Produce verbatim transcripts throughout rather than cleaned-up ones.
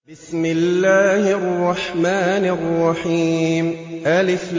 بسم الله الرحمن الرحيم ألف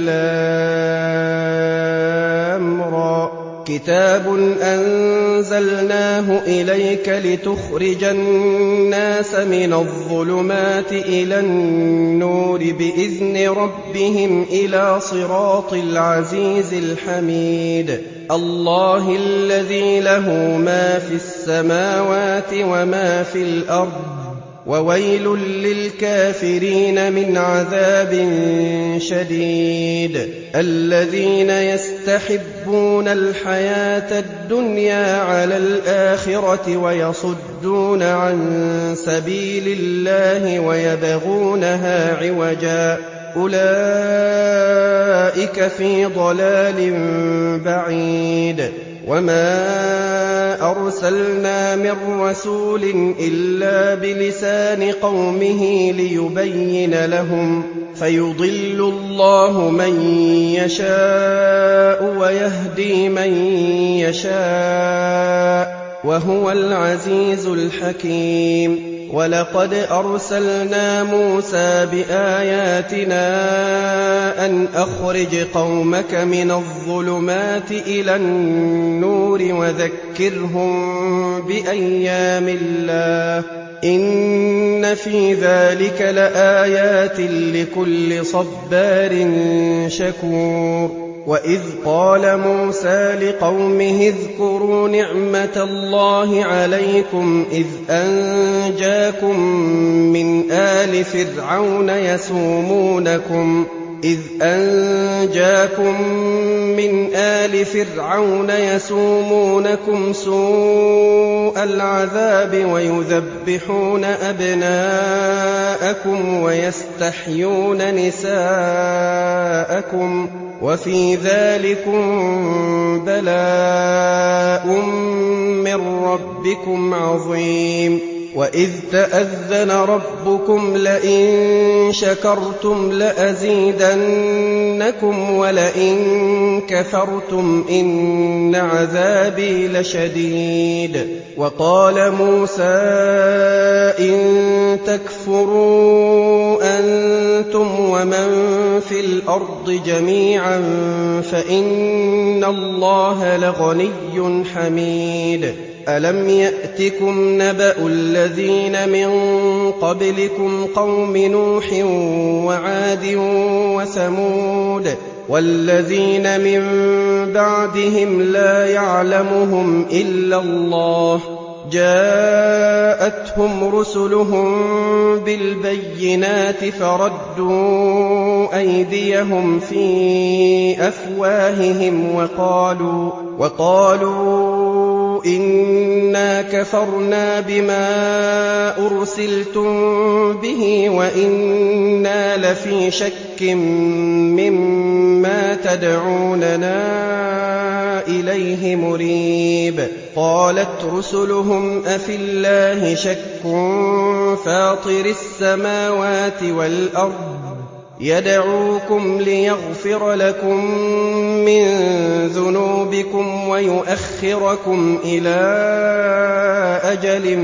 لام را كتاب أنزلناه إليك لتخرج الناس من الظلمات إلى النور بإذن ربهم إلى صراط العزيز الحميد الله الذي له ما في السماوات وما في الأرض وويل للكافرين من عذاب شديد الذين يستحبون الحياة الدنيا على الآخرة ويصدون عن سبيل الله ويبغونها عوجا أولئك في ضلال بعيد وما أرسلنا من رسول إلا بلسان قومه ليبين لهم فيضل الله من يشاء ويهدي من يشاء وهو العزيز الحكيم ولقد أرسلنا موسى بآياتنا أن أخرج قومك من الظلمات إلى النور وذكرهم بأيام الله إن في ذلك لآيات لكل صبار شكور وإذ قال موسى لقومه اذكروا نعمة الله عليكم إذ أنجاكم من آل فرعون يسومونكم إذ أنجاكم من آل فرعون يسومونكم سوء العذاب ويذبحون أبناءكم ويستحيون نساءكم وفي ذلكم بلاء من ربكم عظيم وإذ تأذن ربكم لئن شكرتم لأزيدنكم ولئن كفرتم إن عذابي لشديد وقال موسى إن تكفروا أنتم ومن في الأرض جميعا فإن الله لغني حميد ألم يأتكم نبأ الذين من قبلكم قوم نوح وعاد وثمود والذين من بعدهم لا يعلمهم إلا الله جاءتهم رسلهم بالبينات فردوا أيديهم في أفواههم وقالوا وقالوا إنا كفرنا بما أرسلتم به وإنا لفي شك مما تدعوننا إليه مريب قالت رسلهم أفي الله شك فاطر السماوات والأرض يدعوكم ليغفر لكم من ذنوبكم ويؤخركم إلى أجل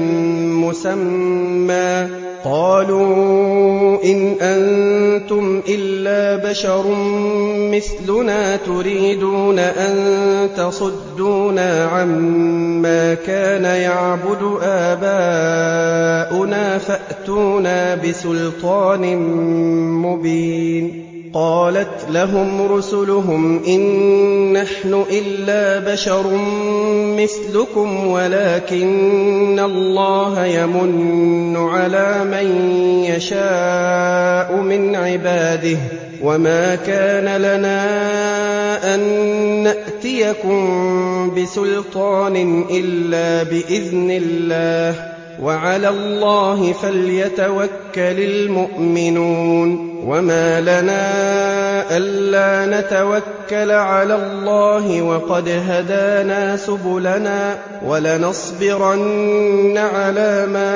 مسمى قالوا إن أنتم إلا بشر مثلنا تريدون أن تصدونا عما كان يعبد آباؤنا فأتونا بسلطان مبين قالت لهم رسلهم إن نحن إلا بشر مثلكم ولكن الله يمن على من يشاء من عباده وما كان لنا أن نأتيكم بسلطان إلا بإذن الله وعلى الله فليتوكل المؤمنون وما لنا ألا نتوكل على الله وقد هدانا سبلنا ولنصبرن على ما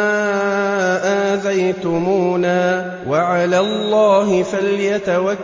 آذيتمونا وعلى الله فليتوكل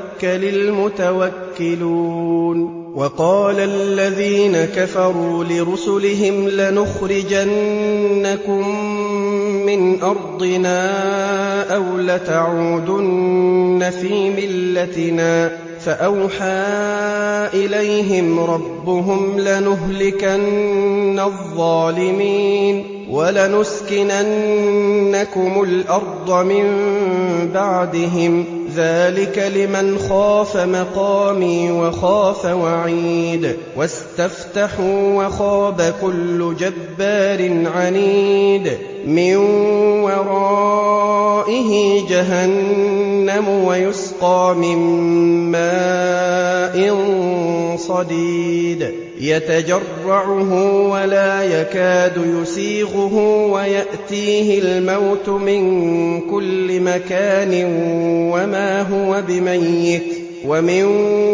المتوكلون وقال الذين كفروا لرسلهم لنخرجنكم مِّنْ أَرْضِنَا أَوْ لَتَعُودُنَّ فِي مِلَّتِنَا فَأَوْحَىٰ إِلَيْهِمْ رَبُّهُمْ لَنُهْلِكَنَّ الظَّالِمِينَ وَلَنُسْكِنَنَّكُمُ الْأَرْضَ مِن بَعْدِهِمْ ۚ ذَٰلِكَ لِمَنْ خَافَ مَقَامِي وَخَافَ وَعِيدِ وَاسْتَفْتَحُوا وَخَابَ كُلُّ جَبَّارٍ عَنِيدٍ مِّن وَرَائِهِ جَهَنَّمُ وَيُسْقَىٰ مِن مَّاءٍ صَدِيدٍ يَتَجَرَّعُهُ وَلَا يَكَادُ يُسِيغُهُ وَيَأْتِيهِ الْمَوْتُ مِن كُلِّ مَكَانٍ وَمَا هُوَ بِمَيِّتٍ وَمِن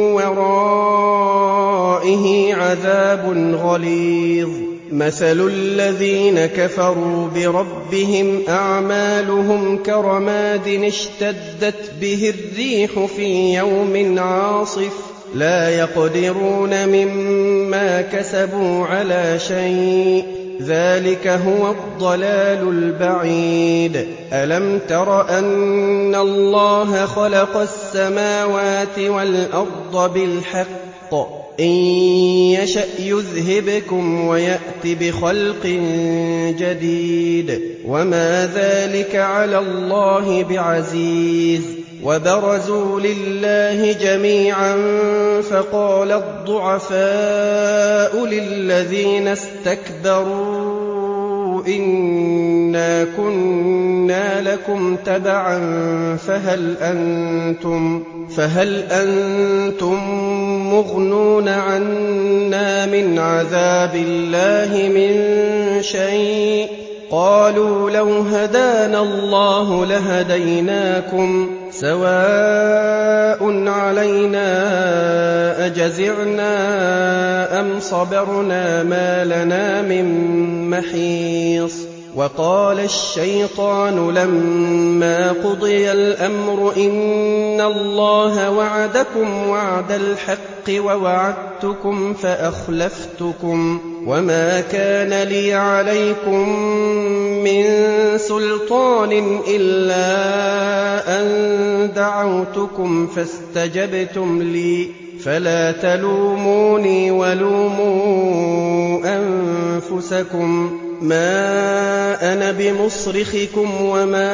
وَرَائِهِ عَذَابٌ غَلِيظٌ مَثَلُ الَّذِينَ كَفَرُوا بِرَبِّهِمْ أَعْمَالُهُمْ كَرَمَادٍ اشْتَدَّتْ بِهِ الرِّيحُ فِي يَوْمٍ عَاصِفٍ لَّا يَقْدِرُونَ مِمَّا كَسَبُوا عَلَىٰ شَيْءٍ ۚ ذَٰلِكَ هُوَ الضَّلَالُ الْبَعِيدُ أَلَمْ تَرَ أَنَّ اللَّهَ خَلَقَ السَّمَاوَاتِ وَالْأَرْضَ بِالْحَقِّ ۚ إِن يَشَأْ يُذْهِبْكُمْ وَيَأْتِ بِخَلْقٍ جَدِيدٍ وَمَا ذَٰلِكَ عَلَى اللَّهِ بِعَزِيزٍ وَبَرَزُوا لِلَّهِ جَمِيعًا فَقَالَ الضُّعَفَاءُ لِلَّذِينَ اسْتَكْبَرُوا إِنَّا كُنَّا لَكُمْ تَبَعًا فَهَلْ أَنتُم فَهَلْ أَنتُم مُّغْنُونَ عَنَّا مِنْ عَذَابِ اللَّهِ مِن شَيْءٍ ۚ قَالُوا لَوْ هَدَانَا اللَّهُ لَهَدَيْنَاكُمْ سَوَاءٌ عَلَيْنَا أَجَزِعْنَا أَمْ صَبَرْنَا مَا لَنَا مِن مَّحِيصٍ وَقَالَ الشَّيْطَانُ لَمَّا قُضِيَ الْأَمْرُ إِنَّ اللَّهَ وَعَدَكُمْ وَعْدَ الْحَقِّ وَوَعَدتُّكُمْ فَأَخْلَفْتُكُمْ وَمَا كَانَ لِيَ عَلَيْكُم مِّن سُلْطَانٍ إِلَّا أَن دَعَوْتُكُمْ فَاسْتَجَبْتُمْ لِي فَلَا تَلُومُونِي وَلُومُوا أَنفُسَكُم مَّا أَنَا بِمُصْرِخِكُمْ وَمَا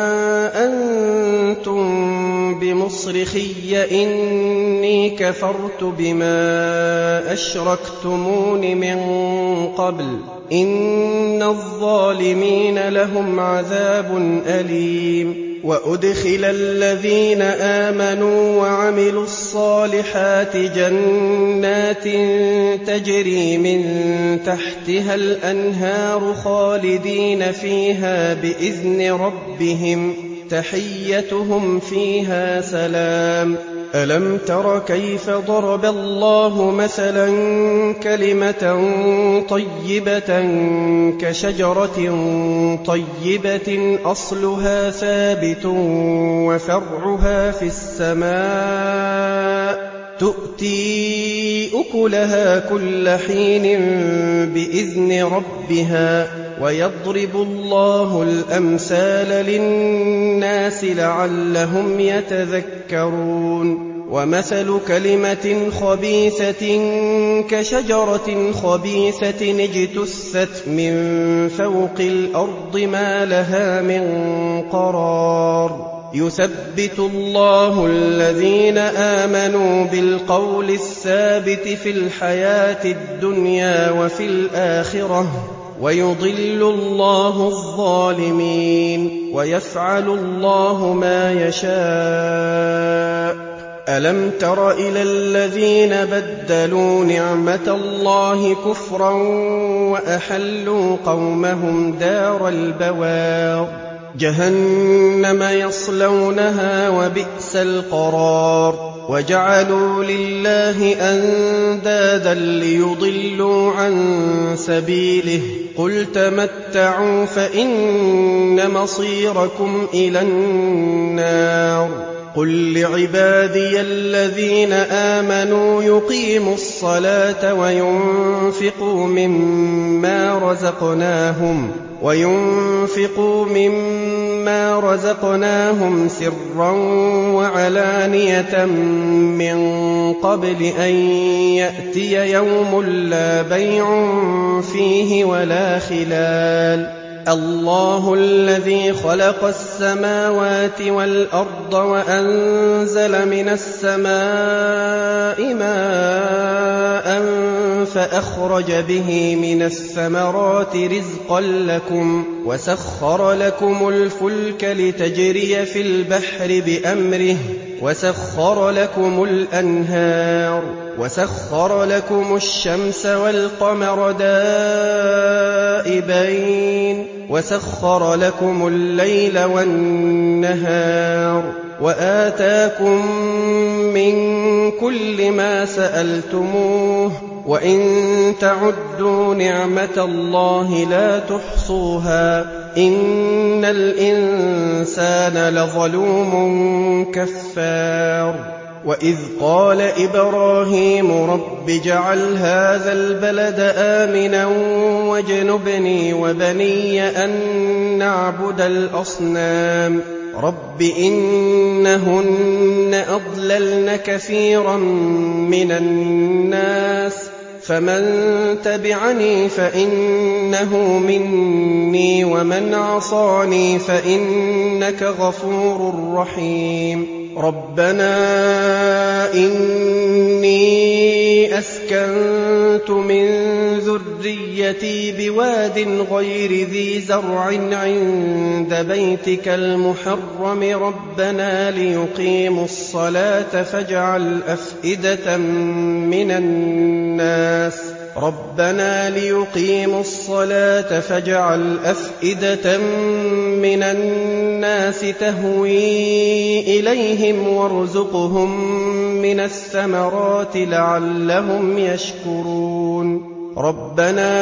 أَنتُم بِمُصْرِخِيَّ ۖ إِنِّي كَفَرْتُ بِمَا أَشْرَكْتُمُونِ مِن قَبْلُ ۗ إِنَّ الظَّالِمِينَ لَهُمْ عَذَابٌ أَلِيمٌ وَأُدْخِلَ الَّذِينَ آمَنُوا وَعَمِلُوا الصَّالِحَاتِ جَنَّاتٍ تَجْرِي مِن تَحْتِهَا الْأَنْهَارُ خَالِدِينَ فِيهَا بِإِذْنِ رَبِّهِمْ تَحِيَّتُهُمْ فِيهَا سَلَامٌ أَلَمْ تَرَ كَيْفَ ضَرَبَ اللَّهُ مَثَلًا كَلِمَةً طَيِّبَةً كَشَجَرَةٍ طَيِّبَةٍ أَصْلُهَا ثَابِتٌ وَفَرْعُهَا فِي السَّمَاءِ تُؤْتِي أُكُلَهَا كُلَّ حِينٍ بِإِذْنِ رَبِّهَا وَيَضْرِبُ اللَّهُ الْأَمْثَالَ لِلنَّاسِ لَعَلَّهُمْ يَتَذَكَّرُونَ وَمَثَلُ كَلِمَةٍ خَبِيثَةٍ كَشَجَرَةٍ خَبِيثَةٍ اجْتُثَّتْ مِن فَوْقِ الْأَرْضِ مَا لَهَا مِن قَرَارٍ يُثَبِّتُ اللَّهُ الَّذِينَ آمَنُوا بِالْقَوْلِ الثَّابِتِ فِي الْحَيَاةِ الدُّنْيَا وَفِي الْآخِرَةِ ۖ وَيُضِلُّ اللَّهُ الظَّالِمِينَ وَيَفْعَلُ اللَّهُ مَا يَشَاءُ أَلَمْ تَرَ إِلَى الَّذِينَ بَدَّلُوا نِعْمَةَ اللَّهِ كُفْرًا وَأَحَلُّوا قَوْمَهُمْ دَارَ الْبَوَارِ جَهَنَّمَ يَصْلَوْنَهَا وَبِئْسَ الْقَرَارُ وَجَعَلُوا لِلَّهِ أَندَادًا لِّيُضِلُّوا عَن سَبِيلِهِ ۗ قُلْ تَمَتَّعُوا فَإِنَّ مَصِيرَكُمْ إِلَى النَّارِ قل لعبادي الذين آمنوا يقيموا الصلاة وينفقوا مما رزقناهم وينفقوا مما رزقناهم سرا وعلانية من قبل أن يأتي يوم لا بيع فيه ولا خلال الله الذي خلق السماوات والأرض وأنزل من السماء ماء فأخرج به من الثمرات رزقا لكم وسخر لكم الفلك لتجري في البحر بأمره وسخر لكم الأنهار وسخر لكم الشمس والقمر دائبين وسخر لكم الليل والنهار وآتاكم من كل ما سألتموه وإن تعدوا نعمة الله لا تحصوها إن الإنسان لظلوم كفار وإذ قال إبراهيم رب اجعل هذا البلد آمنا واجنبني وبني أن نعبد الأصنام رب إنهن أضللن كثيرا من الناس فمن تبعني فإنه مني ومن عصاني فإنك غفور رحيم ربنا إني أسكنت من ذريتي بواد غير ذي زرع عند بيتك المحرم ربنا ليقيموا الصلاة فاجعل أفئدة من الناس ربنا ليقيموا الصلاة فاجعل أفئدة من الناس تهوي إليهم وارزقهم من الثمرات لعلهم يشكرون ربنا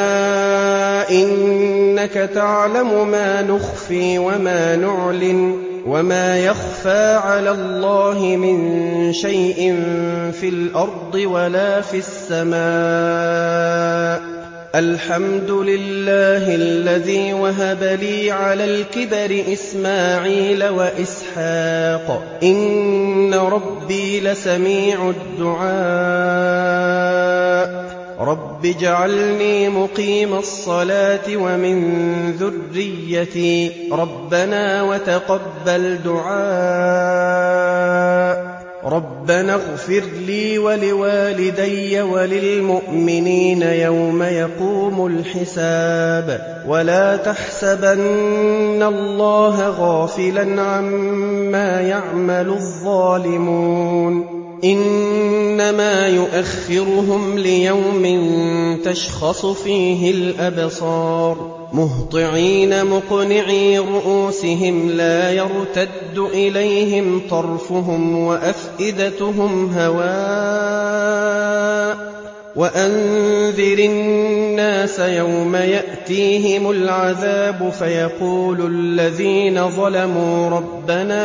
إنك تعلم ما نخفي وما نعلن وما يخفى على الله من شيء في الأرض ولا في السماء الحمد لله الذي وهب لي على الكبر إسماعيل وإسحاق إن ربي لسميع الدعاء رب اجعلني مقيم الصلاة ومن ذريتي ربنا وتقبل دعاء ربنا اغفر لي ولوالدي وللمؤمنين يوم يقوم الحساب ولا تحسبن الله غافلا عما يعمل الظالمون إنما يؤخرهم ليوم تشخص فيه الأبصار مهطعين مقنعي رؤوسهم لا يرتد إليهم طرفهم وأفئدتهم هواء وأنذر الناس يوم يأتيهم العذاب فيقول الذين ظلموا ربنا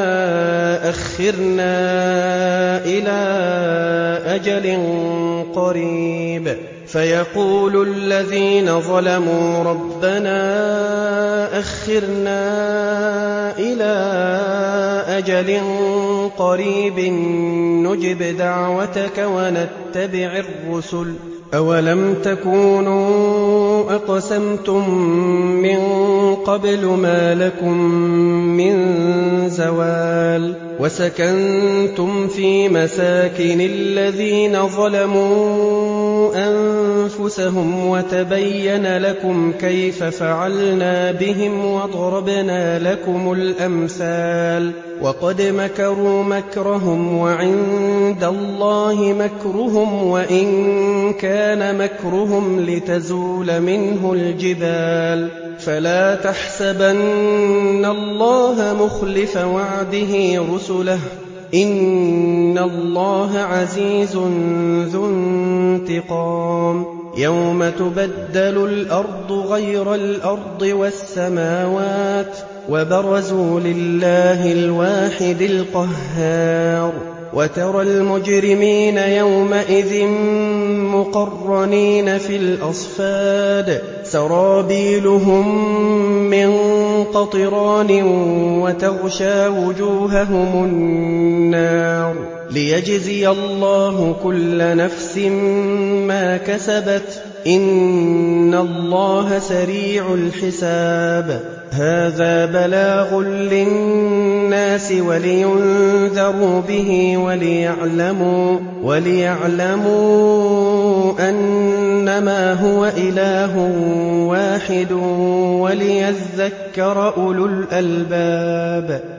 أخرنا إلى أجل قريب فيقول الذين ظلموا ربنا أخرنا إلى أجل قريب نجب دعوتك ونتبع الرسل أولم تكونوا أقسمتم من قبل ما لكم من زوال وسكنتم في مساكن الذين ظلموا أنفسهم وتبين لكم كيف فعلنا بهم وضربنا لكم الأمثال وقد مكروا مكرهم وعند الله مكرهم وإن كان مكرهم لتزول منه الجبال فلا تحسبن الله مخلف وعده رسله إن الله عزيز ذو انتقام يوم تبدل الأرض غير الأرض والسماوات وبرزوا لله الواحد القهار وترى المجرمين يومئذ مقرنين في الأصفاد سرابيلهم من قطران وتغشى وجوههم النار ليجزي الله كل نفس ما كسبت إن الله سريع الحساب هذا بلاغ للناس ولينذروا به وليعلموا, وليعلموا أنما هو إله واحد وليذكر أولو الألباب